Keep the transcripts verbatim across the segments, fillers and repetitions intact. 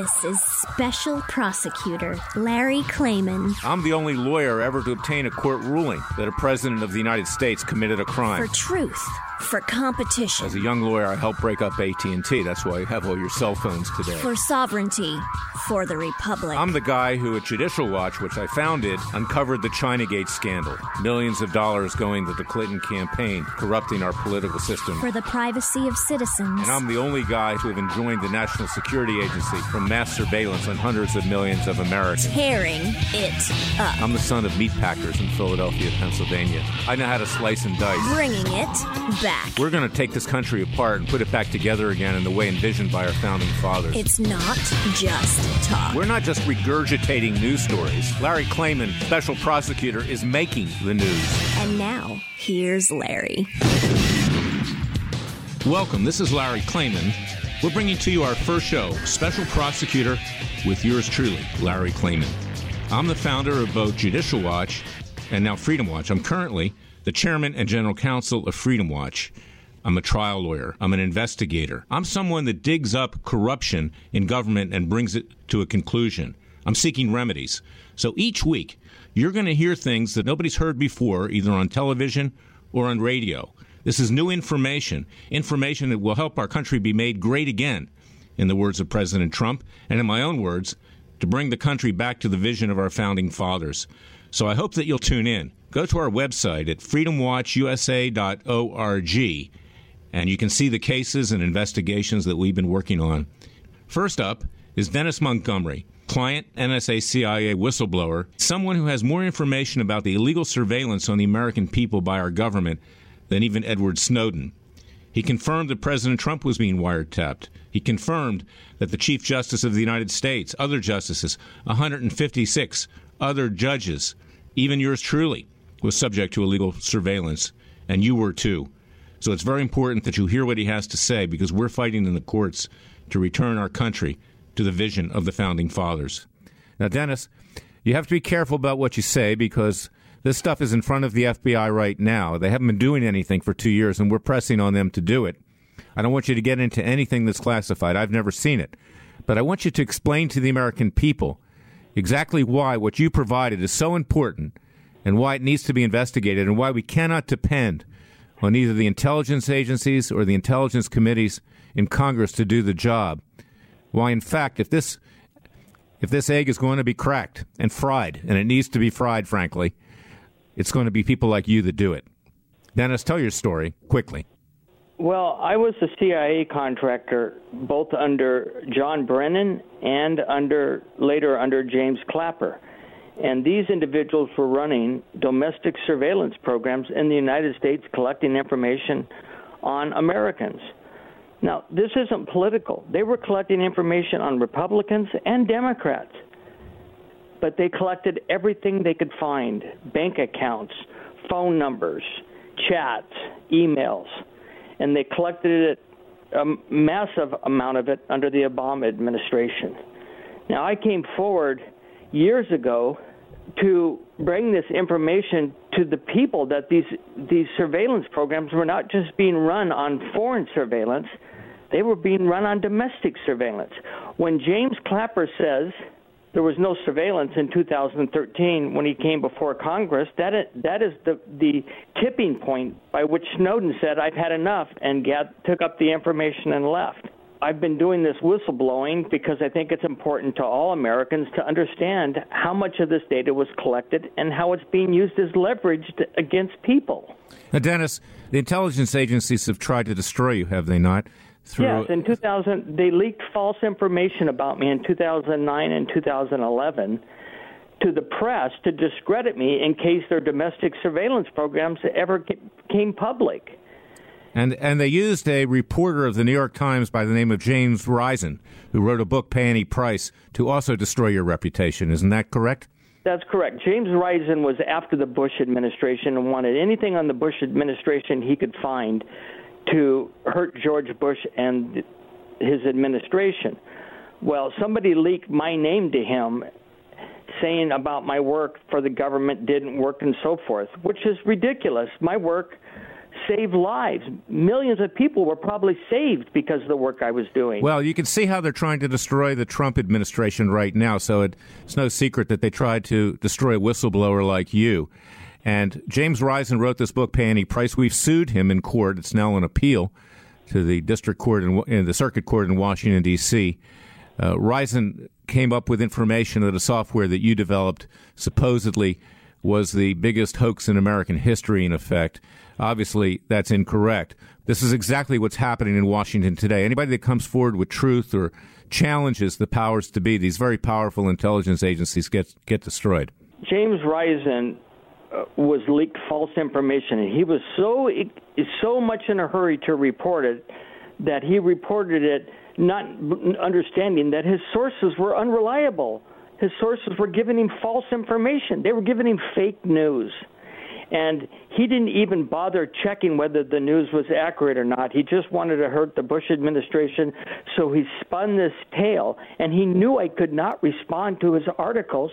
This is Special Prosecutor Larry Klayman. I'm the only lawyer ever to obtain a court ruling that a president of the United States committed a crime. For truth. For competition. As a young lawyer, I helped break up A T and T. That's why you have all your cell phones today. For sovereignty. For the Republic. I'm the guy who, at Judicial Watch, which I founded, uncovered the Chinagate scandal. Millions of dollars going to the Clinton campaign, corrupting our political system. For the privacy of citizens. And I'm the only guy to have enjoined the National Security Agency from mass surveillance on hundreds of millions of Americans. Tearing it up. I'm the son of meat packers in Philadelphia, Pennsylvania. I know how to slice and dice. Bringing it back. We're going to take this country apart and put it back together again in the way envisioned by our founding fathers. It's not just talk. We're not just regurgitating news stories. Larry Klayman, special prosecutor, is making the news. And now, here's Larry. Welcome. This is Larry Klayman. We're bringing to you our first show, Special Prosecutor, with yours truly, Larry Klayman. I'm the founder of both Judicial Watch and now Freedom Watch. I'm currently the chairman and general counsel of Freedom Watch. I'm a trial lawyer. I'm an investigator. I'm someone that digs up corruption in government and brings it to a conclusion. I'm seeking remedies. So each week, you're going to hear things that nobody's heard before, either on television or on radio. This is new information, information that will help our country be made great again, in the words of President Trump, and in my own words, to bring the country back to the vision of our founding fathers. So I hope that you'll tune in. Go to our website at freedom watch u s a dot org, and you can see the cases and investigations that we've been working on. First up is Dennis Montgomery, client, N S A C I A whistleblower, someone who has more information about the illegal surveillance on the American people by our government than even Edward Snowden. He confirmed that President Trump was being wiretapped. He confirmed that the Chief Justice of the United States, other justices, one hundred fifty-six other judges, even yours truly, was subject to illegal surveillance, and you were too. So it's very important that you hear what he has to say, because we're fighting in the courts to return our country to the vision of the Founding Fathers. Now, Dennis, you have to be careful about what you say, because this stuff is in front of the F B I right now. They haven't been doing anything for two years, and we're pressing on them to do it. I don't want you to get into anything that's classified. I've never seen it. But I want you to explain to the American people exactly why what you provided is so important, and why it needs to be investigated, and why we cannot depend on either the intelligence agencies or the intelligence committees in Congress to do the job. Why, in fact, if this if this egg is going to be cracked and fried, and it needs to be fried, frankly, it's going to be people like you that do it. Dennis, tell your story quickly. Well, I was a C I A contractor both under John Brennan and under later under James Clapper. And these individuals were running domestic surveillance programs in the United States, collecting information on Americans. Now, this isn't political. They were collecting information on Republicans and Democrats. But they collected everything they could find: bank accounts, phone numbers, chats, emails. And they collected it, a massive amount of it, under the Obama administration. Now, I came forward years ago to bring this information to the people, that these these surveillance programs were not just being run on foreign surveillance, they were being run on domestic surveillance. When James Clapper says there was no surveillance in two thousand thirteen when he came before Congress, that is, that is the, the tipping point by which Snowden said, I've had enough, and got, took up the information and left. I've been doing this whistleblowing because I think it's important to all Americans to understand how much of this data was collected and how it's being used as leverage against people. Now, Dennis, the intelligence agencies have tried to destroy you, have they not? Through... Yes, in two thousand, they leaked false information about me in two thousand nine and two thousand eleven to the press to discredit me in case their domestic surveillance programs ever came public. And and they used a reporter of the New York Times by the name of James Risen, who wrote a book, Pay Any Price, to also destroy your reputation. Isn't that correct? That's correct. James Risen was after the Bush administration and wanted anything on the Bush administration he could find to hurt George Bush and his administration. Well, somebody leaked my name to him, saying about my work for the government didn't work and so forth, which is ridiculous. My work save lives. Millions of people were probably saved because of the work I was doing. Well, you can see how they're trying to destroy the Trump administration right now, so it, it's no secret that they tried to destroy a whistleblower like you. And James Risen wrote this book, Pay Any Price. We've sued him in court. It's now on appeal to the district court in, in the circuit court in Washington, D C Uh, Risen came up with information that a software that you developed supposedly was the biggest hoax in American history, in effect. Obviously, that's incorrect. This is exactly what's happening in Washington today. Anybody that comes forward with truth or challenges the powers to be, these very powerful intelligence agencies get get destroyed. James Risen uh, was leaked false information, and he was so so much in a hurry to report it that he reported it not understanding that his sources were unreliable. His sources were giving him false information. They were giving him fake news. And he didn't even bother checking whether the news was accurate or not. He just wanted to hurt the Bush administration, so he spun this tale. And he knew I could not respond to his articles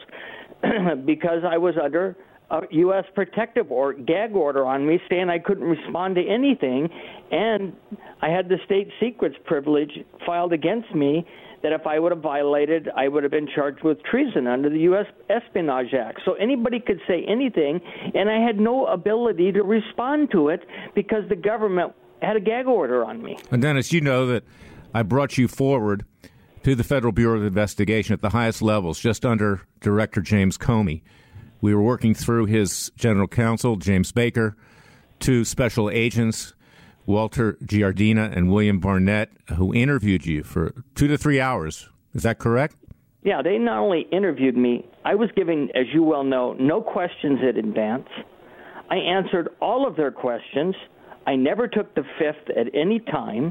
because I was under a U S protective or gag order on me saying I couldn't respond to anything. And I had the state secrets privilege filed against me that if I would have violated, I would have been charged with treason under the U S Espionage Act. So anybody could say anything, and I had no ability to respond to it because the government had a gag order on me. And Dennis, you know that I brought you forward to the Federal Bureau of Investigation at the highest levels, just under Director James Comey. We were working through his general counsel, James Baker, two special agents, Walter Giardina and William Barnett, who interviewed you for two to three hours. Is that correct? Yeah, they not only interviewed me, I was given, as you well know, no questions in advance. I answered all of their questions. I never took the fifth at any time.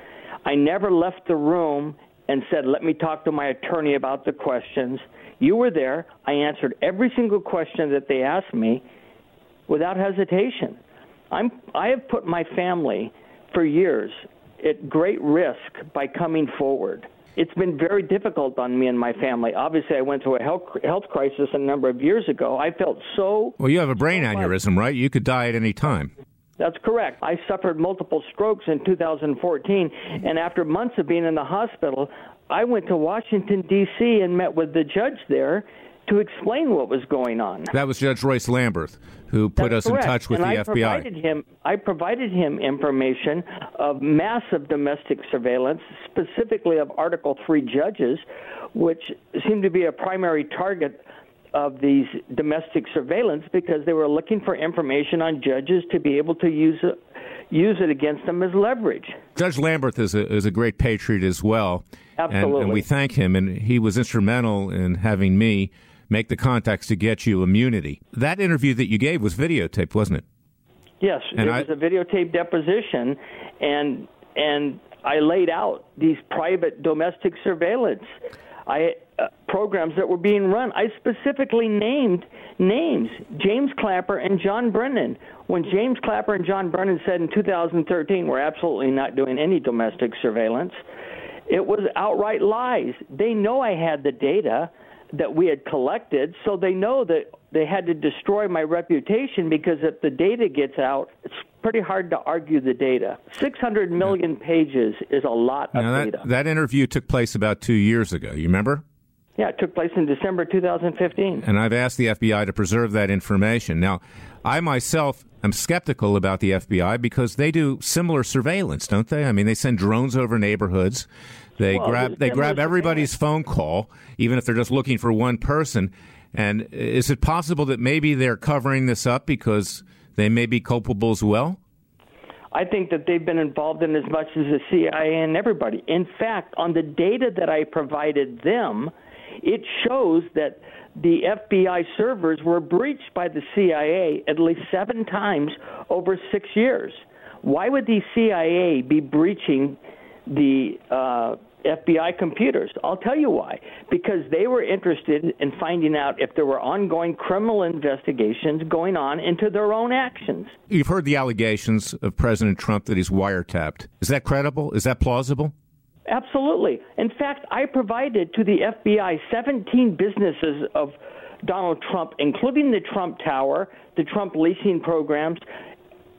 I never left the room and said, let me talk to my attorney about the questions. You were there. I answered every single question that they asked me without hesitation. I'm, I have put my family for years at great risk by coming forward. It's been very difficult on me and my family. Obviously, I went through a health, health crisis a number of years ago. I felt so... Well, you have a brain so aneurysm, right? You could die at any time. That's correct. I suffered multiple strokes in two thousand fourteen, and after months of being in the hospital, I went to Washington, D C and met with the judge there to explain what was going on. That was Judge Royce Lamberth, who put That's us correct. in touch with and the I F B I. Provided him, I provided him information of massive domestic surveillance, specifically of Article three judges, which seemed to be a primary target of these domestic surveillance because they were looking for information on judges to be able to use it, use it against them as leverage. Judge Lamberth is a, is a great patriot as well. Absolutely. And, and we thank him, and he was instrumental in having me make the contacts to get you immunity. That interview that you gave was videotaped, wasn't it? Yes, and it I, was a videotaped deposition, and and I laid out these private domestic surveillance I, uh, programs that were being run. I specifically named names, James Clapper and John Brennan. When James Clapper and John Brennan said in two thousand thirteen, we're absolutely not doing any domestic surveillance, it was outright lies. They know I had the data that we had collected, so they know that they had to destroy my reputation because if the data gets out, it's pretty hard to argue the data. six hundred million pages is a lot of now that, data. That interview took place about two years ago. You remember? Yeah, it took place in December two thousand fifteen. And I've asked the F B I to preserve that information. Now, I myself am skeptical about the F B I because they do similar surveillance, don't they? I mean, they send drones over neighborhoods. They well, grab they grab everybody's phone call, even if they're just looking for one person. And is it possible that maybe they're covering this up because they may be culpable as well? I think that they've been involved in as much as the C I A and everybody. In fact, on the data that I provided them, it shows that the F B I servers were breached by the C I A at least seven times over six years. Why would the C I A be breaching the uh, F B I computers? I'll tell you why. Because they were interested in finding out if there were ongoing criminal investigations going on into their own actions. You've heard the allegations of President Trump that he's wiretapped. Is that credible? Is that plausible? Absolutely. In fact, I provided to the F B I seventeen businesses of Donald Trump, including the Trump Tower, the Trump leasing programs,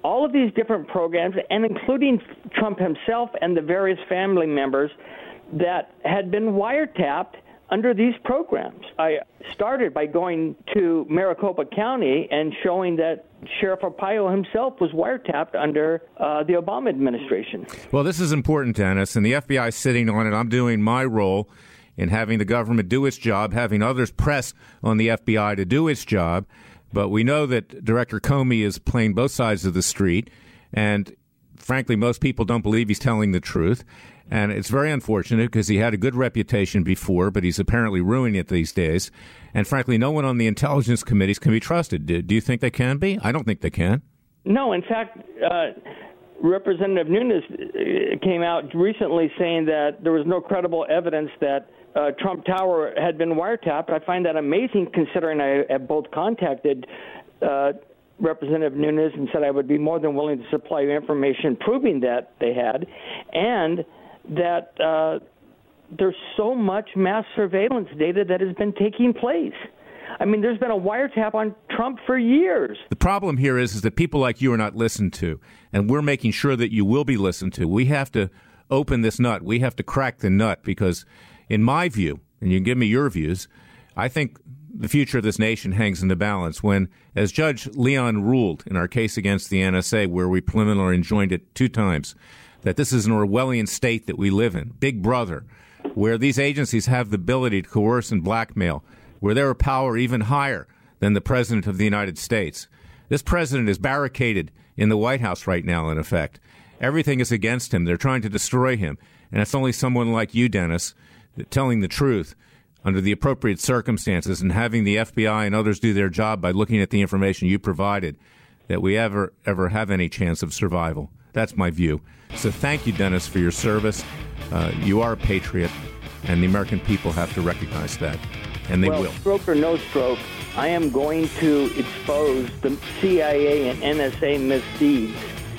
all of these different programs, and including Trump himself and the various family members that had been wiretapped under these programs. I started by going to Maricopa County and showing that Sheriff Arpaio himself was wiretapped under uh, the Obama administration. Well, this is important, Dennis, and the F B I is sitting on it. I'm doing my role in having the government do its job, having others press on the F B I to do its job. But we know that Director Comey is playing both sides of the street, and frankly, most people don't believe he's telling the truth. And it's very unfortunate because he had a good reputation before, but he's apparently ruining it these days. And frankly, no one on the intelligence committees can be trusted. Do, do you think they can be? I don't think they can. No, in fact, uh, Representative Nunes came out recently saying that there was no credible evidence that uh, Trump Tower had been wiretapped. I find that amazing considering I have both contacted uh, Representative Nunes and said I would be more than willing to supply you information proving that they had, and that uh, there's so much mass surveillance data that has been taking place. I mean, there's been a wiretap on Trump for years. The problem here is, is that people like you are not listened to, and we're making sure that you will be listened to. We have to open this nut. We have to crack the nut because, in my view, and you can give me your views, I think the future of this nation hangs in the balance when, as Judge Leon ruled in our case against the N S A, where we preliminarily enjoined it two times, that this is an Orwellian state that we live in, Big Brother, where these agencies have the ability to coerce and blackmail, where they're a power even higher than the President of the United States. This president is barricaded in the White House right now, in effect. Everything is against him. They're trying to destroy him. And it's only someone like you, Dennis, telling the truth under the appropriate circumstances and having the F B I and others do their job by looking at the information you provided that we ever, ever have any chance of survival. That's my view. So thank you, Dennis, for your service. Uh, you are a patriot, and the American people have to recognize that, and they well, will. Stroke or no stroke, I am going to expose the C I A and N S A misdeeds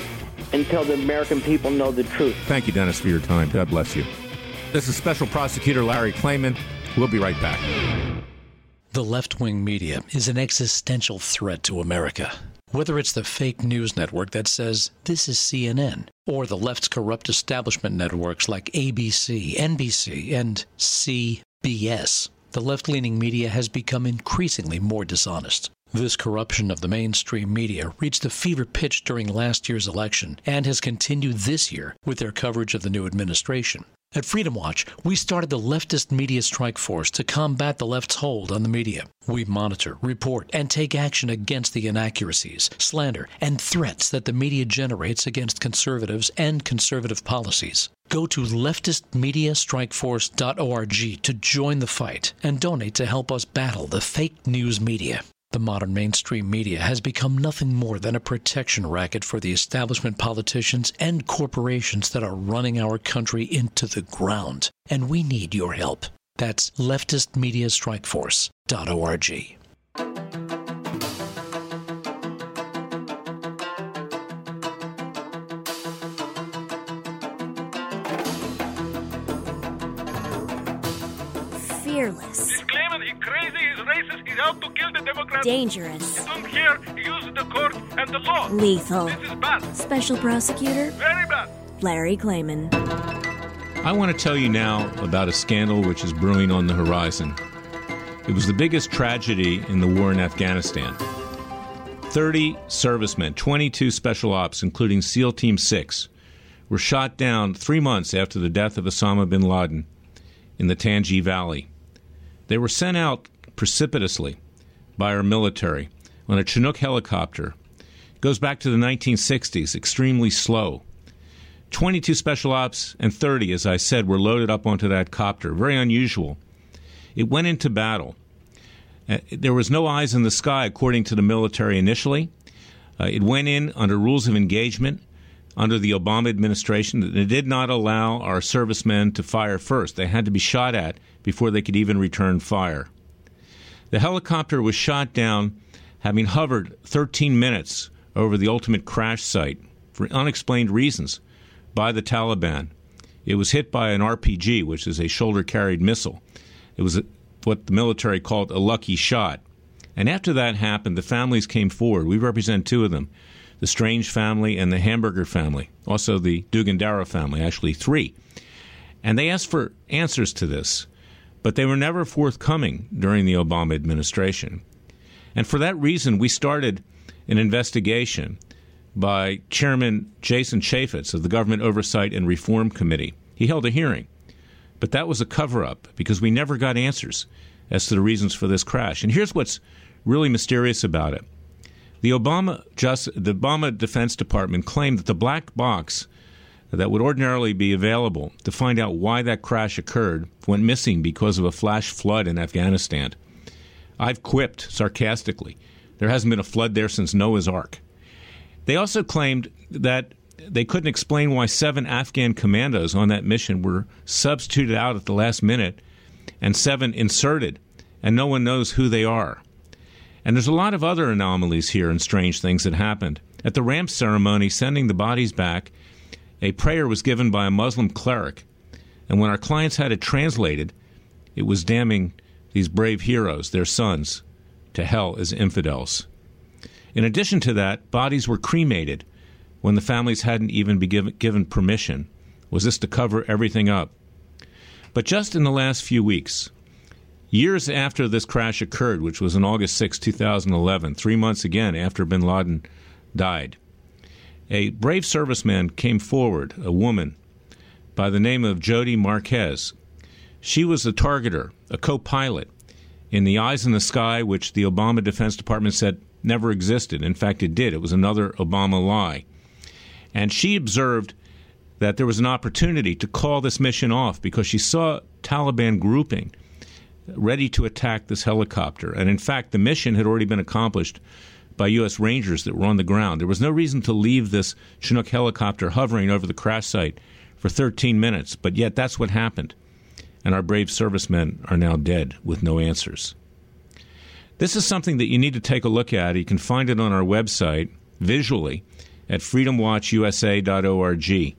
until the American people know the truth. Thank you, Dennis, for your time. God bless you. This is Special Prosecutor Larry Klayman. We'll be right back. The left-wing media is an existential threat to America. Whether it's the fake news network that says, this is C N N, or the left's corrupt establishment networks like A B C, N B C, and C B S, the left-leaning media has become increasingly more dishonest. This corruption of the mainstream media reached a fever pitch during last year's election and has continued this year with their coverage of the new administration. At Freedom Watch, we started the Leftist Media Strike Force to combat the left's hold on the media. We monitor, report, and take action against the inaccuracies, slander, and threats that the media generates against conservatives and conservative policies. Go to leftist media strike force dot org to join the fight and donate to help us battle the fake news media. The modern mainstream media has become nothing more than a protection racket for the establishment politicians and corporations that are running our country into the ground. And we need your help. That's leftist media strike force dot org. Fearless. He's claiming he's crazy, he's racist, he's out to kill the Democrats. Dangerous. You don't care, he uses the court and the law. Lethal. This is bad. Special Prosecutor Very bad. Larry Klayman. I want to tell you now about a scandal which is brewing on the horizon. It was the biggest tragedy in the war in Afghanistan. thirty servicemen, twenty-two special ops, including SEAL Team six, were shot down three months after the death of Osama bin Laden in the Tangi Valley. They were sent out precipitously by our military on a Chinook helicopter. It goes back to the nineteen sixties, extremely slow. twenty-two special ops and thirty, as I said, were loaded up onto that copter. Very unusual. It went into battle. Uh, there was no eyes in the sky, according to the military initially. Uh, it went in under rules of engagement under the Obama administration. It did not allow our servicemen to fire first. They had to be shot at before they could even return fire. The helicopter was shot down having hovered thirteen minutes over the ultimate crash site for unexplained reasons by the Taliban. It was hit by an R P G, which is a shoulder-carried missile. It was a, what the military called a lucky shot. And after that happened, the families came forward. We represent two of them. the Strange family, and the Hamburger family, also the Dugan-Darrow family, actually three. And they asked for answers to this, but they were never forthcoming during the Obama administration. And for that reason, we started an investigation by Chairman Jason Chaffetz of the Government Oversight and Reform Committee. He held a hearing, but that was a cover-up because we never got answers as to the reasons for this crash. And here's what's really mysterious about it. The Obama just, the Obama Defense Department claimed that the black box that would ordinarily be available to find out why that crash occurred went missing because of a flash flood in Afghanistan. I've quipped sarcastically, there hasn't been a flood there since Noah's Ark. They also claimed that they couldn't explain why seven Afghan commandos on that mission were substituted out at the last minute and seven inserted, and no one knows who they are. And there's a lot of other anomalies here and strange things that happened. At the ramp ceremony sending the bodies back, a prayer was given by a Muslim cleric, and when our clients had it translated, it was damning these brave heroes, their sons, to hell as infidels. In addition to that, bodies were cremated when the families hadn't even been given, given permission. Was this to cover everything up? But just in the last few weeks, years after this crash occurred, which was on August sixth, two thousand eleven, three months again after bin Laden died, a brave serviceman came forward, a woman by the name of Jody Marquez. She was a targeter, a co-pilot in the Eyes in the Sky, which the Obama Defense Department said never existed. In fact, it did. It was another Obama lie. And she observed that there was an opportunity to call this mission off because she saw Taliban grouping ready to attack this helicopter. And in fact, the mission had already been accomplished by U S Rangers that were on the ground. There was no reason to leave this Chinook helicopter hovering over the crash site for thirteen minutes, but yet that's what happened. And our brave servicemen are now dead with no answers. This is something that you need to take a look at. You can find it on our website visually at freedom watch u s a dot org.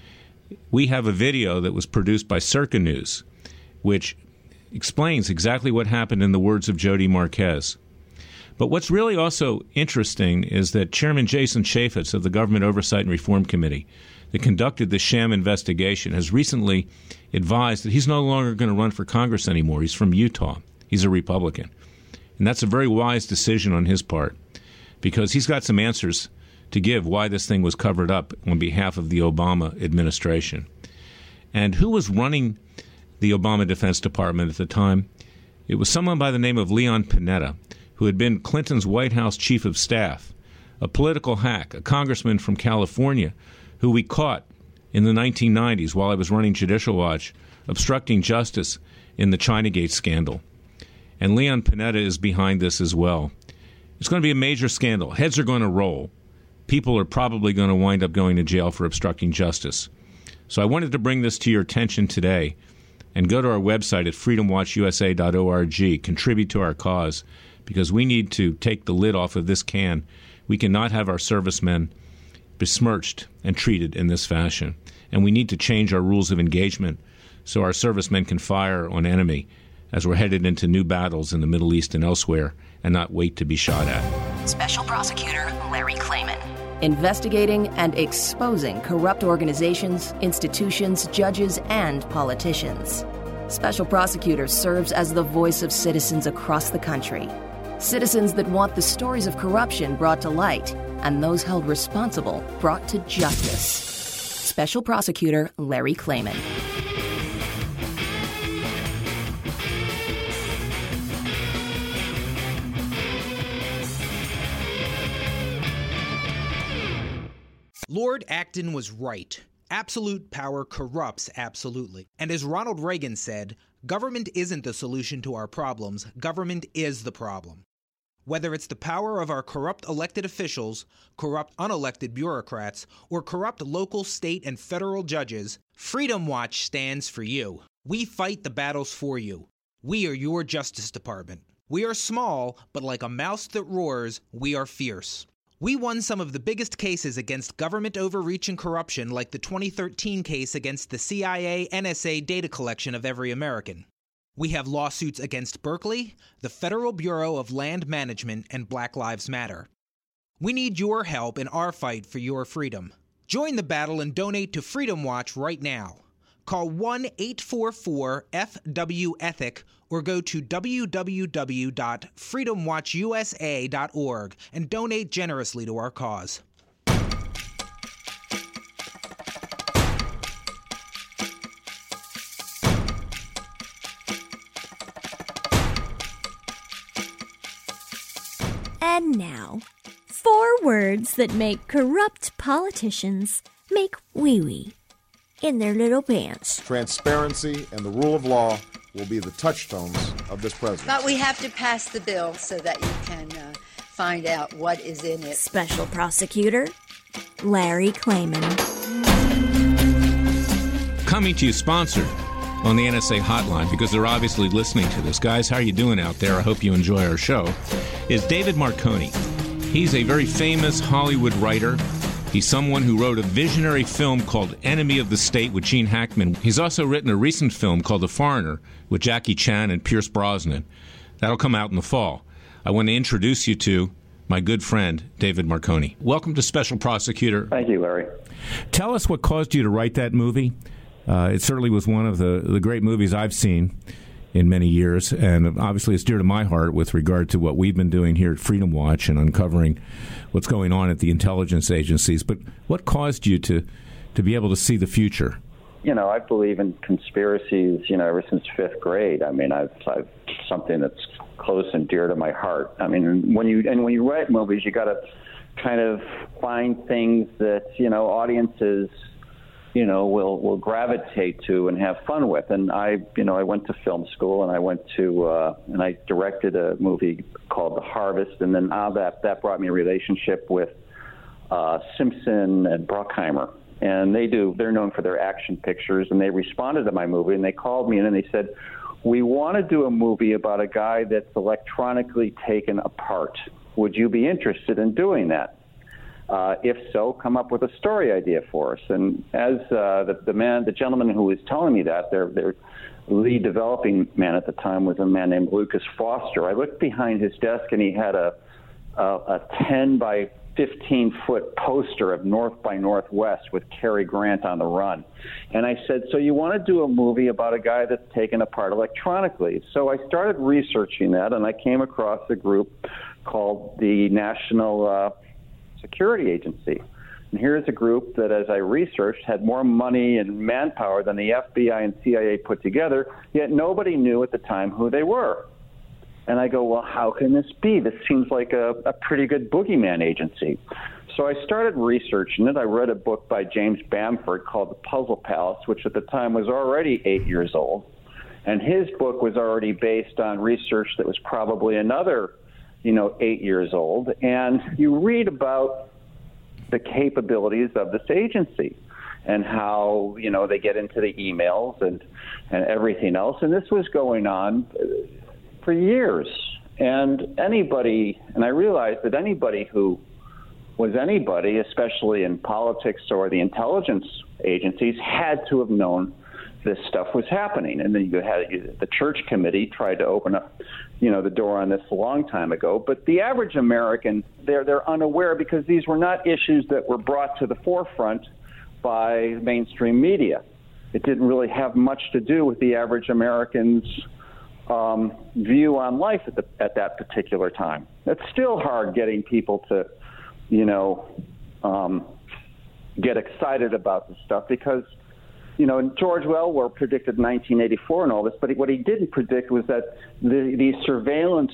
We have a video that was produced by Circa News, which explains exactly what happened in the words of Jody Marquez. But what's really also interesting is that Chairman Jason Chaffetz of the Government Oversight and Reform Committee that conducted the sham investigation has recently advised that he's no longer going to run for Congress anymore. He's from Utah. He's a Republican. And that's a very wise decision on his part because he's got some answers to give why this thing was covered up on behalf of the Obama administration. And who was running the Obama Defense Department at the time? It was someone by the name of Leon Panetta, who had been Clinton's White House chief of staff, a political hack, a congressman from California, who we caught in the nineteen nineties while I was running Judicial Watch, obstructing justice in the Chinagate scandal. And Leon Panetta is behind this as well. It's going to be a major scandal. Heads are going to roll. People are probably going to wind up going to jail for obstructing justice. So I wanted to bring this to your attention today and go to our website at freedom watch u s a dot org, contribute to our cause, because we need to take the lid off of this can. We cannot have our servicemen besmirched and treated in this fashion. And we need to change our rules of engagement so our servicemen can fire on enemy as we're headed into new battles in the Middle East and elsewhere and not wait to be shot at. Special Prosecutor Larry Klayman. Investigating and exposing corrupt organizations, institutions, judges, and politicians. Special Prosecutor serves as the voice of citizens across the country. Citizens that want the stories of corruption brought to light and those held responsible brought to justice. Special Prosecutor Larry Klayman. Lord Acton was right. Absolute power corrupts absolutely. And as Ronald Reagan said, government isn't the solution to our problems, government is the problem. Whether it's the power of our corrupt elected officials, corrupt unelected bureaucrats, or corrupt local, state, and federal judges, Freedom Watch stands for you. We fight the battles for you. We are your Justice Department. We are small, but like a mouse that roars, we are fierce. We won some of the biggest cases against government overreach and corruption, like the twenty thirteen case against the C I A N S A data collection of every American. We have lawsuits against Berkeley, the Federal Bureau of Land Management, and Black Lives Matter. We need your help in our fight for your freedom. Join the battle and donate to Freedom Watch right now. Call one eight four four F W ethic or go to w w w dot freedom watch u s a dot org and donate generously to our cause. And now, four words that make corrupt politicians make wee-wee in their little pants. Transparency and the rule of law will be the touchstones of this presidency. But we have to pass the bill so that you can uh, find out what is in it. Special Prosecutor Larry Klayman. Coming to you sponsored on the N S A hotline, because they're obviously listening to this. Guys, how are you doing out there? I hope you enjoy our show. Is David Marconi. He's a very famous Hollywood writer. He's someone who wrote a visionary film called Enemy of the State with Gene Hackman. He's also written a recent film called The Foreigner with Jackie Chan and Pierce Brosnan. That'll come out in the fall. I want to introduce you to my good friend, David Marconi. Welcome to Special Prosecutor. Thank you, Larry. Tell us what caused you to write that movie. Uh, it certainly was one of the, the great movies I've seen in many years, and obviously it's dear to my heart with regard to what we've been doing here at Freedom Watch and uncovering what's going on at the intelligence agencies. But what caused you to, to be able to see the future? You know, I believe in conspiracies, you know, ever since fifth grade. I mean, I've, I've something that's close and dear to my heart. I mean, when you and when you write movies, you got to kind of find things that, you know, audiences, you know, will will gravitate to and have fun with. And I, you know, I went to film school and I went to uh, and I directed a movie called The Harvest, and then uh, that that brought me a relationship with uh, Simpson and Bruckheimer. And they do, they're known for their action pictures, and they responded to my movie, and they called me in and they said, we want to do a movie about a guy that's electronically taken apart. Would you be interested in doing that? Uh, if so, come up with a story idea for us. And as uh, the, the man, the gentleman who was telling me that, their, their lead developing man at the time was a man named Lucas Foster. I looked behind his desk, and he had a, a, a ten by fifteen foot poster of North by Northwest with Cary Grant on the run. And I said, so you want to do a movie about a guy that's taken apart electronically? So I started researching that, and I came across a group called the National uh, Security Agency. And here's a group that, as I researched, had more money and manpower than the F B I and C I A put together, yet nobody knew at the time who they were. And I go, well, how can this be? This seems like a, a pretty good boogeyman agency. So I started researching it. I read a book by James Bamford called The Puzzle Palace, which at the time was already eight years old. And his book was already based on research that was probably another, you know, eight years old. And you read about the capabilities of this agency and how, you know, they get into the emails and, and everything else. And this was going on for years. And anybody, and I realized that anybody who was anybody, especially in politics or the intelligence agencies, had to have known this stuff was happening. And then you had the Church Committee tried to open up, you know, the door on this a long time ago. But the average American, they're they're unaware because these were not issues that were brought to the forefront by mainstream media. It didn't really have much to do with the average American's Um, view on life at, the, at that particular time. It's still hard getting people to, you know, um, get excited about this stuff because, you know, George Orwell predicted nineteen eighty-four and all this, but he, what he didn't predict was that the, these surveillance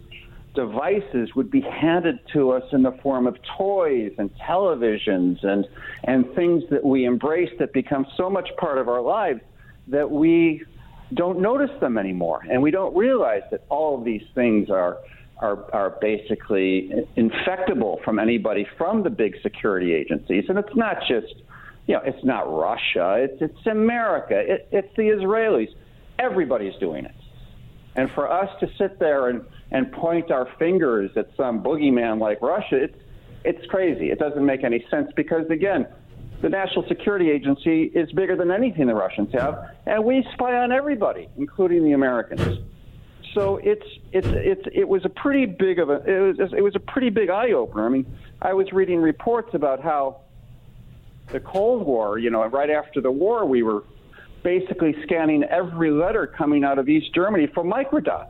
devices would be handed to us in the form of toys and televisions and, and things that we embrace that become so much part of our lives that we don't notice them anymore, and we don't realize that all of these things are are are basically infectable from anybody from the big security agencies. And it's not just, you know, it's not Russia, it's it's America, it, it's the Israelis. Everybody's doing it. And for us to sit there and, and point our fingers at some boogeyman like Russia, it's it's crazy. It doesn't make any sense because, again, the National Security Agency is bigger than anything the Russians have, and we spy on everybody, including the Americans. So it's it's it's it was a pretty big of a it was it was a pretty big eye opener. I mean, I was reading reports about how the Cold War, you know, right after the war, we were basically scanning every letter coming out of East Germany for microdots.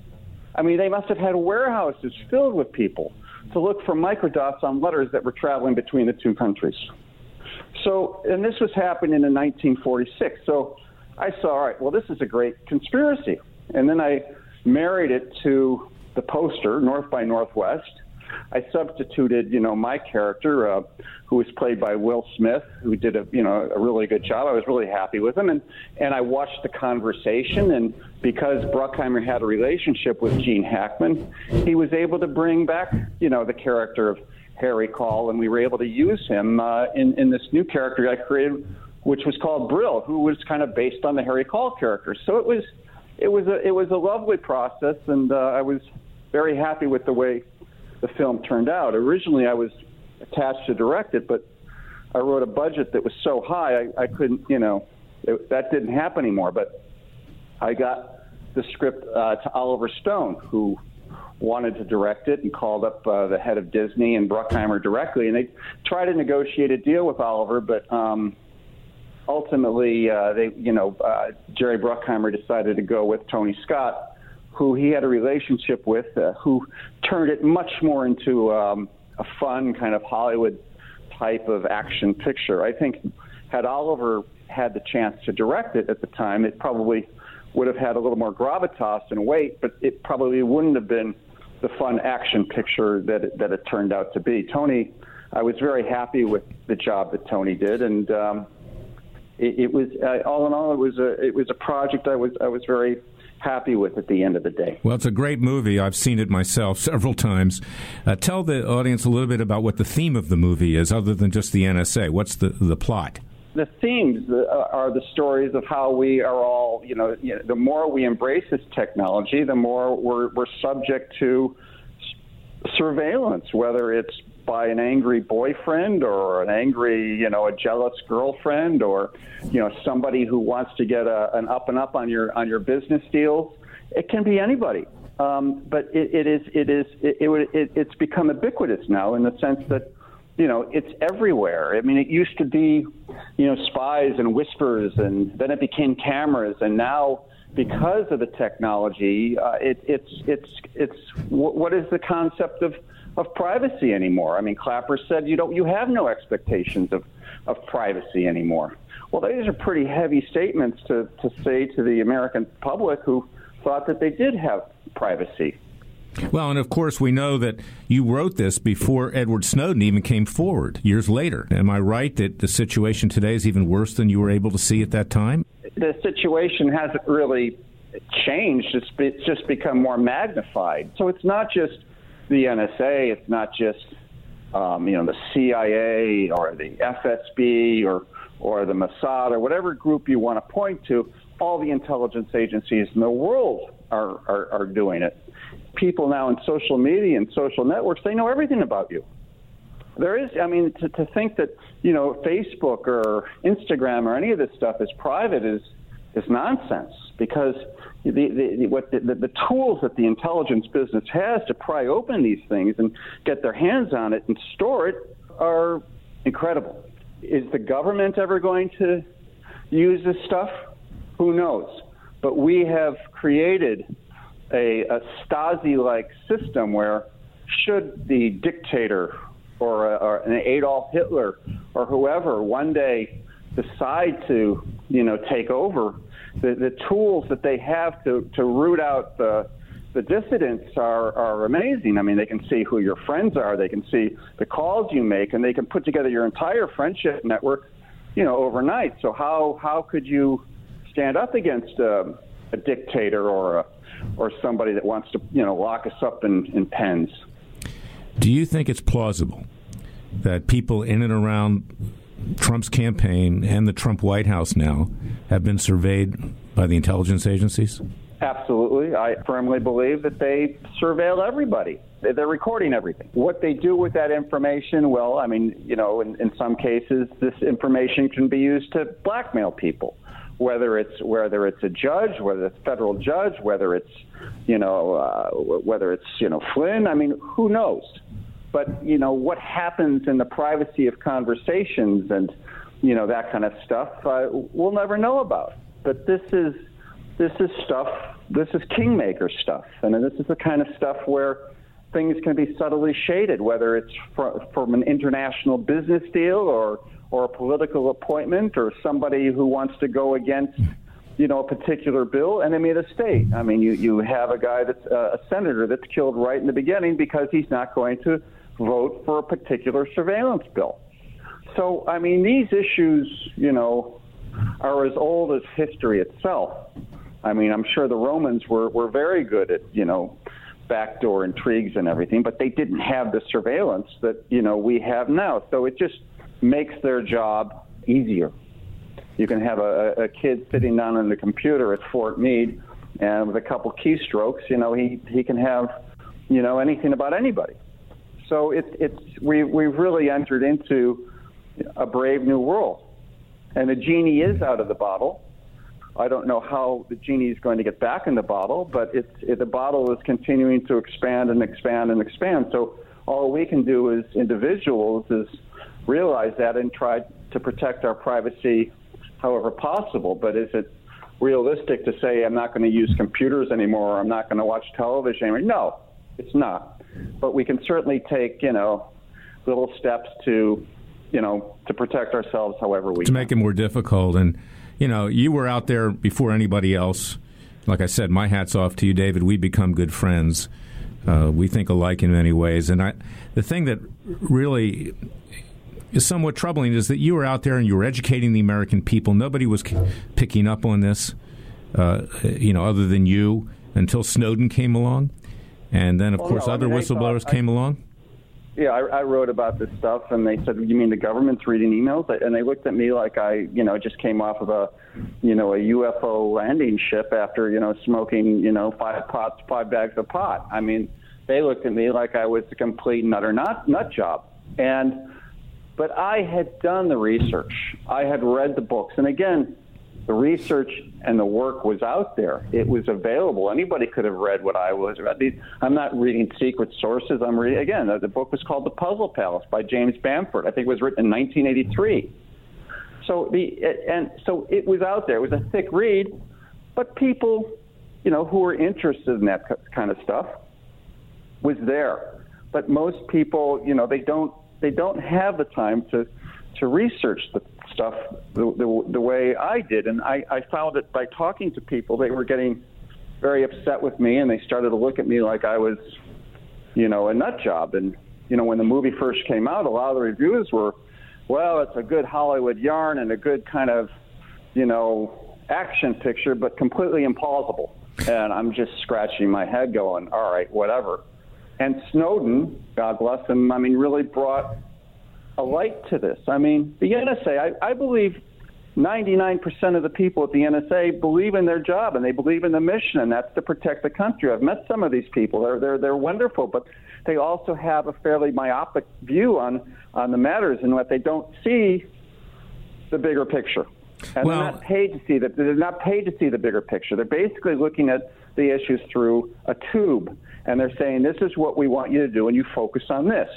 I mean, they must have had warehouses filled with people to look for microdots on letters that were traveling between the two countries. So, and this was happening in nineteen forty-six. So I saw, all right, well, this is a great conspiracy. And then I married it to the poster, North by Northwest. I substituted, you know, my character, uh, who was played by Will Smith, who did a, you know, a really good job. I was really happy with him, and and I watched the conversation. And because Bruckheimer had a relationship with Gene Hackman, he was able to bring back, you know, the character of Harry Caul, and we were able to use him uh, in in this new character I created, which was called Brill, who was kind of based on the Harry Caul character. So it was it was a it was a lovely process, and uh, I was very happy with the way the film turned out. Originally, I was attached to direct it, but I wrote a budget that was so high I, I couldn't, you know, it, that didn't happen anymore. But I got the script uh, to Oliver Stone, who wanted to direct it, and called up uh, the head of Disney and Bruckheimer directly, and they tried to negotiate a deal with Oliver, but um, ultimately, uh, they, you know, uh, Jerry Bruckheimer decided to go with Tony Scott, who he had a relationship with, uh, who turned it much more into um, a fun kind of Hollywood type of action picture. I think had Oliver had the chance to direct it at the time, it probably would have had a little more gravitas and weight, but it probably wouldn't have been the fun action picture that it, that it turned out to be. Tony, I was very happy with the job that Tony did, and um, it, it was uh, all in all, it was a it was a project I was I was very happy with at the end of the day. Well, it's a great movie. I've seen it myself several times. Uh, tell the audience a little bit about what the theme of the movie is, other than just the N S A. What's the, the plot? The themes are the stories of how we are all, you know, you know, the more we embrace this technology, the more we're, we're subject to surveillance, whether it's by an angry boyfriend or an angry, you know, a jealous girlfriend, or, you know, somebody who wants to get a, an up and up on your on your business deals. It can be anybody, um, but it, it is it is it, it, it it's become ubiquitous now in the sense that, you know, it's everywhere. I mean, it used to be, you know, spies and whispers, and then it became cameras, and now, because of the technology, uh, it, it's it's it's what is the concept of of privacy anymore? I mean, Clapper said you don't you have no expectations of, of privacy anymore. Well, these are pretty heavy statements to, to say to the American public who thought that they did have privacy. Well, and of course, we know that you wrote this before Edward Snowden even came forward, years later. Am I right that the situation today is even worse than you were able to see at that time? The situation hasn't really changed. It's, it's just become more magnified. So it's not just the N S A, it's not just um, you know, the C I A or the F S B or or the Mossad or whatever group you want to point to. All the intelligence agencies in the world are, are, are doing it. People now in social media and social networks, they know everything about you. There is, I mean, to, to think that, you know, Facebook or Instagram or any of this stuff is private is is nonsense, because the, the, the, what the, the, the tools that the intelligence business has to pry open these things and get their hands on it and store it are incredible. Is the government ever going to use this stuff? Who knows? But we have created a, a Stasi-like system where, should the dictator or, a, or an Adolf Hitler or whoever one day decide to, you know, take over, the, the tools that they have to, to root out the the dissidents are, are amazing. I mean, they can see who your friends are, they can see the calls you make, and they can put together your entire friendship network, you know, overnight. So how how could you stand up against a, a dictator or a, or somebody that wants to, you know, lock us up in, in pens? Do you think it's plausible that people in and around Trump's campaign and the Trump White House now have been surveyed by the intelligence agencies? Absolutely. I firmly believe that they surveil everybody. They're recording everything. What they do with that information, well, I mean, you know, in, in some cases, this information can be used to blackmail people, whether it's whether it's a judge, whether it's a federal judge, whether it's you know uh, whether it's you know Flynn. I mean, who knows? But you know what happens in the privacy of conversations and you know that kind of stuff, uh, we'll never know about. But this is this is stuff. This is kingmaker stuff, and this is the kind of stuff where things can be subtly shaded, whether it's fr- from an international business deal or or a political appointment or somebody who wants to go against, you know, a particular bill, enemy of the state. I mean, you, you have a guy that's uh, a senator that's killed right in the beginning because he's not going to vote for a particular surveillance bill. So, I mean, these issues, you know, are as old as history itself. I mean, I'm sure the Romans were, were very good at, you know, backdoor intrigues and everything, but they didn't have the surveillance that, you know, we have now. So it just makes their job easier. You can have a, a kid sitting down on the computer at Fort Meade, and with a couple keystrokes, you know, he, he can have, you know, anything about anybody. So it's it's we we've really entered into a brave new world, and the genie is out of the bottle. I don't know how the genie is going to get back in the bottle, but it's it, the bottle is continuing to expand and expand and expand. So all we can do as individuals is realize that and try to protect our privacy however possible. But is it realistic to say I'm not going to use computers anymore, or I'm not going to watch television anymore? No, it's not. But we can certainly take, you know, little steps to, you know, to protect ourselves however we to can. make it more difficult. And, you know, you were out there before anybody else. Like I said, my hat's off to you, David. We've become good friends. Uh, we think alike in many ways. And I, the thing that really is somewhat troubling is that you were out there and you were educating the American people. Nobody was c- picking up on this, uh, you know, other than you, until Snowden came along. And then, of well, course, no, other I mean, whistleblowers I, came along. Yeah, I, I wrote about this stuff, and they said, "You mean the government's reading emails?" And they looked at me like I, you know, just came off of a, you know, a U F O landing ship after, you know, smoking, you know, five pots, five bags of pot. I mean, they looked at me like I was a complete nut or nut nut job. And but I had done the research. I had read the books, and again, the research and the work was out there. It was available. Anybody could have read what I was. I'm not reading secret sources. I'm reading, again, the book was called The Puzzle Palace by James Bamford. I think it was written in nineteen eighty-three. So the and so it was out there. It was a thick read, but people, you know, who were interested in that kind of stuff was there. But most people, you know, they don't they don't have the time to to research the stuff the, the, the way I did. And I, I found that by talking to people, they were getting very upset with me, and they started to look at me like I was, you know, a nut job. And, you know, when the movie first came out, a lot of the reviews were, well, it's a good Hollywood yarn and a good kind of, you know, action picture, but completely implausible. And I'm just scratching my head going, all right, whatever. And Snowden, God bless him, I mean, really brought a light to this. I mean, the N S A, I, I believe ninety-nine percent of the people at the N S A believe in their job, and they believe in the mission, and that's to protect the country. I've met some of these people. They're they're they're wonderful, but they also have a fairly myopic view on, on the matters, and what they don't see the bigger picture. And well, they're not paid to see the, they're not paid to see the bigger picture. They're basically looking at the issues through a tube, and they're saying, this is what we want you to do, and you focus on this.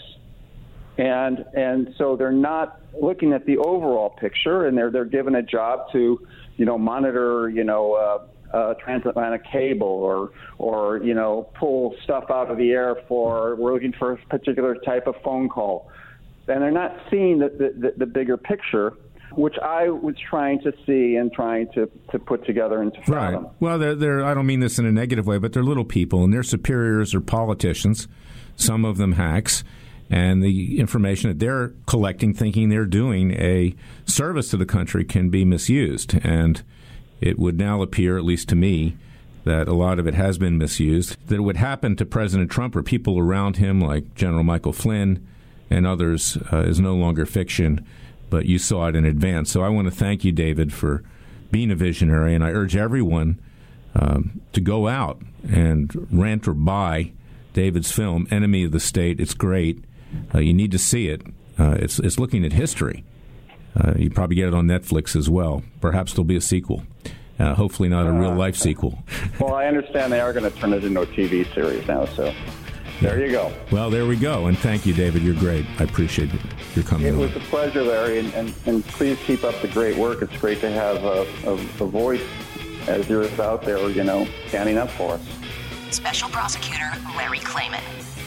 And and so they're not looking at the overall picture, and they're they're given a job to, you know, monitor, you know, uh, uh, transatlantic cable, or or you know, pull stuff out of the air for we're looking for a particular type of phone call, and they're not seeing the the, the bigger picture, which I was trying to see and trying to, to put together and to fathom. Right. Well, they're, they're, I don't mean this in a negative way, but they're little people, and their superiors are politicians, some of them hacks, and the information that they're collecting, thinking they're doing a service to the country, can be misused. And it would now appear, at least to me, that a lot of it has been misused. That it would happen to President Trump or people around him, like General Michael Flynn and others, uh, is no longer fiction, but you saw it in advance. So I want to thank you, David, for being a visionary, and I urge everyone um, to go out and rent or buy David's film, Enemy of the State. It's great. Uh, you need to see it. Uh, it's it's looking at history, Uh, you probably get it on Netflix as well. Perhaps there'll be a sequel. Uh, hopefully not a real-life uh, sequel. Well, I understand they are going to turn it into a T V series now, so there you go. Well, there we go. And thank you, David. You're great. I appreciate your coming It on. was a pleasure, Larry, and, and, and please keep up the great work. It's great to have a, a, a voice as you're out there, you know, standing up for us. Special Prosecutor Larry Klayman.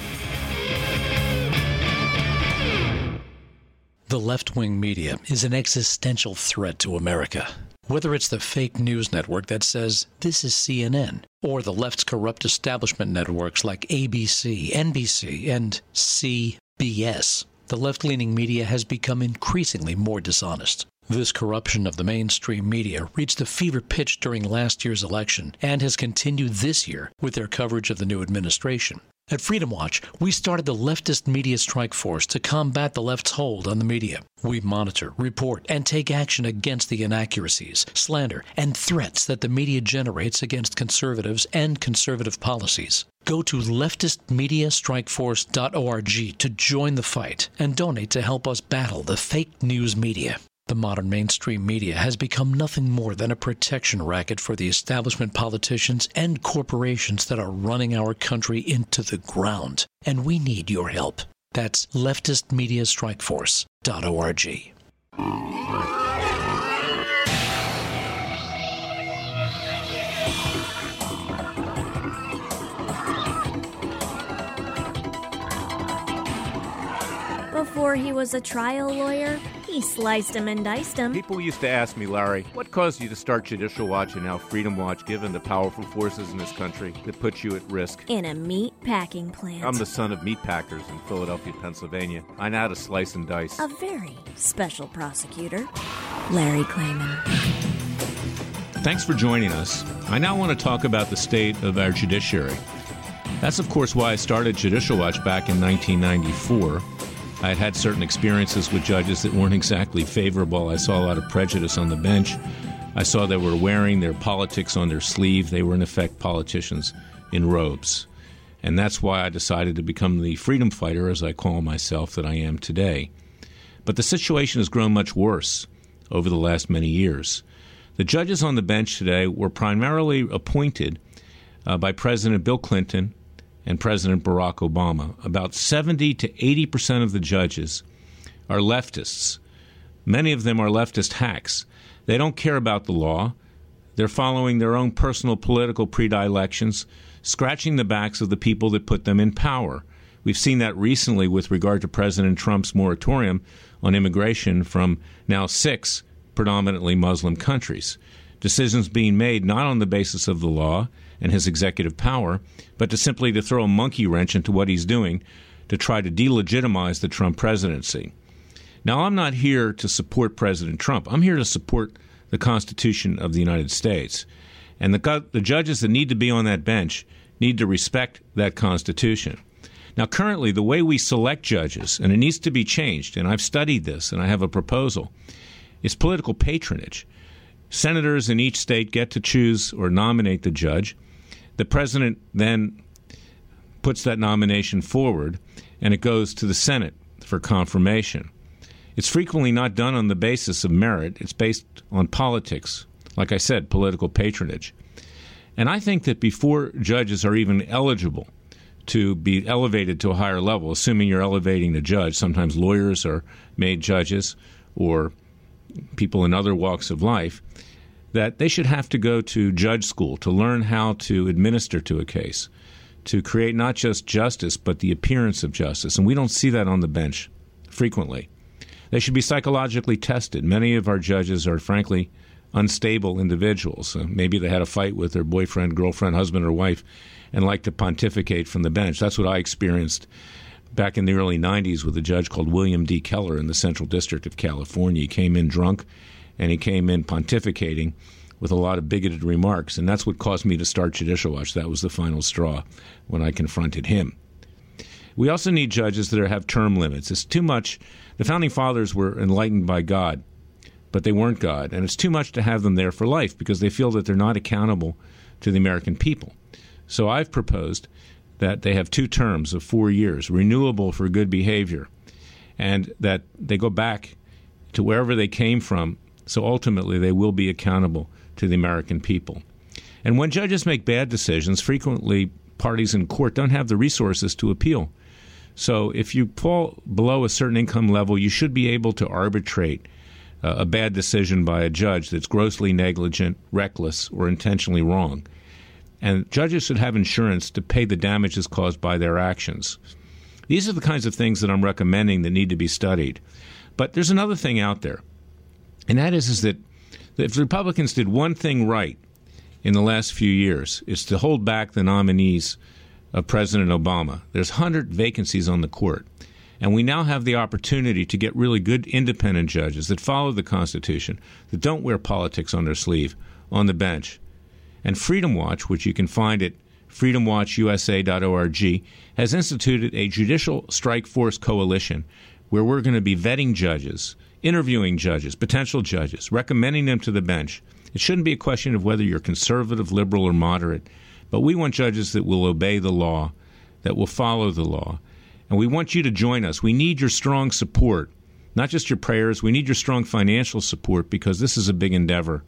The left-wing media is an existential threat to America. Whether it's the fake news network that says, this is C N N, or the left's corrupt establishment networks like A B C, N B C, and C B S, the left-leaning media has become increasingly more dishonest. This corruption of the mainstream media reached a fever pitch during last year's election and has continued this year with their coverage of the new administration. At Freedom Watch, we started the Leftist Media Strike Force to combat the left's hold on the media. We monitor, report, and take action against the inaccuracies, slander, and threats that the media generates against conservatives and conservative policies. Go to leftist media strike force dot org to join the fight and donate to help us battle the fake news media. The modern mainstream media has become nothing more than a protection racket for the establishment politicians and corporations that are running our country into the ground. And we need your help. That's leftist media strike force dot org. Before he was a trial lawyer, he sliced him and diced him. People used to ask me, Larry, what caused you to start Judicial Watch and now Freedom Watch, given the powerful forces in this country that put you at risk? In a meat packing plant. I'm the son of meat packers in Philadelphia, Pennsylvania. I know how to slice and dice. A very special prosecutor, Larry Klayman. Thanks for joining us. I now want to talk about the state of our judiciary. That's, of course, why I started Judicial Watch back in nineteen ninety-four. I had had certain experiences with judges that weren't exactly favorable. I saw a lot of prejudice on the bench. I saw they were wearing their politics on their sleeve. They were, in effect, politicians in robes. And that's why I decided to become the freedom fighter, as I call myself, that I am today. But the situation has grown much worse over the last many years. The judges on the bench today were primarily appointed uh, by President Bill Clinton and President Barack Obama. About seventy to eighty percent of the judges are leftists. Many of them are leftist hacks. They don't care about the law. They're following their own personal political predilections, scratching the backs of the people that put them in power. We've seen that recently with regard to President Trump's moratorium on immigration from now six predominantly Muslim countries. Decisions being made not on the basis of the law and his executive power, but to simply to throw a monkey wrench into what he's doing to try to delegitimize the Trump presidency. Now, I'm not here to support President Trump. I'm here to support the Constitution of the United States. And the, the judges that need to be on that bench need to respect that Constitution. Now, currently, the way we select judges, and it needs to be changed, and I've studied this, and I have a proposal, is political patronage. Senators in each state get to choose or nominate the judge. The president then puts that nomination forward, and it goes to the Senate for confirmation. It's frequently not done on the basis of merit. It's based on politics, like I said, political patronage. And I think that before judges are even eligible to be elevated to a higher level, assuming you're elevating a judge, sometimes lawyers are made judges or people in other walks of life, that they should have to go to judge school to learn how to administer to a case, to create not just justice, but the appearance of justice. And we don't see that on the bench frequently. They should be psychologically tested. Many of our judges are, frankly, unstable individuals. Uh, maybe they had a fight with their boyfriend, girlfriend, husband, or wife and like to pontificate from the bench. That's what I experienced back in the early nineties with a judge called William D. Keller in the Central District of California. He came in drunk, and he came in pontificating with a lot of bigoted remarks, and that's what caused me to start Judicial Watch. That was the final straw when I confronted him. We also need judges that have term limits. It's too much. The Founding Fathers were enlightened by God, but they weren't God, and it's too much to have them there for life because they feel that they're not accountable to the American people. So I've proposed that they have two terms of four years, renewable for good behavior, and that they go back to wherever they came from, so ultimately they will be accountable to the American people. And when judges make bad decisions, frequently parties in court don't have the resources to appeal. So if you fall below a certain income level, you should be able to arbitrate uh, a bad decision by a judge that's grossly negligent, reckless, or intentionally wrong. And judges should have insurance to pay the damages caused by their actions. These are the kinds of things that I'm recommending that need to be studied. But there's another thing out there, and that is, is that if the Republicans did one thing right in the last few years, it's to hold back the nominees of President Obama. There's one hundred vacancies on the court, and we now have the opportunity to get really good independent judges that follow the Constitution, that don't wear politics on their sleeve, on the bench. And Freedom Watch, which you can find at freedom watch u s a dot org, has instituted a judicial strike force coalition where we're going to be vetting judges, interviewing judges, potential judges, recommending them to the bench. It shouldn't be a question of whether you're conservative, liberal, or moderate, but we want judges that will obey the law, that will follow the law. And we want you to join us. We need your strong support, not just your prayers. We need your strong financial support because this is a big endeavor.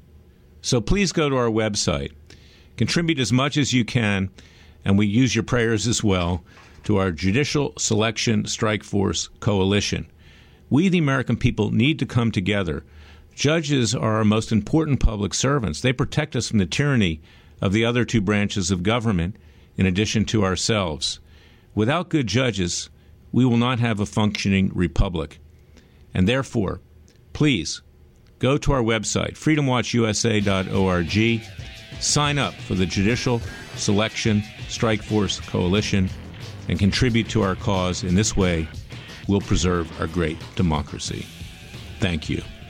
So please go to our website, contribute as much as you can, and we use your prayers as well, to our Judicial Selection Strike Force Coalition. We, the American people, need to come together. Judges are our most important public servants. They protect us from the tyranny of the other two branches of government, in addition to ourselves. Without good judges, we will not have a functioning republic. And therefore, please, go to our website, freedom watch u s a dot org, sign up for the Judicial Selection Strike Force Coalition, and contribute to our cause. In this way, we'll preserve our great democracy. Thank you.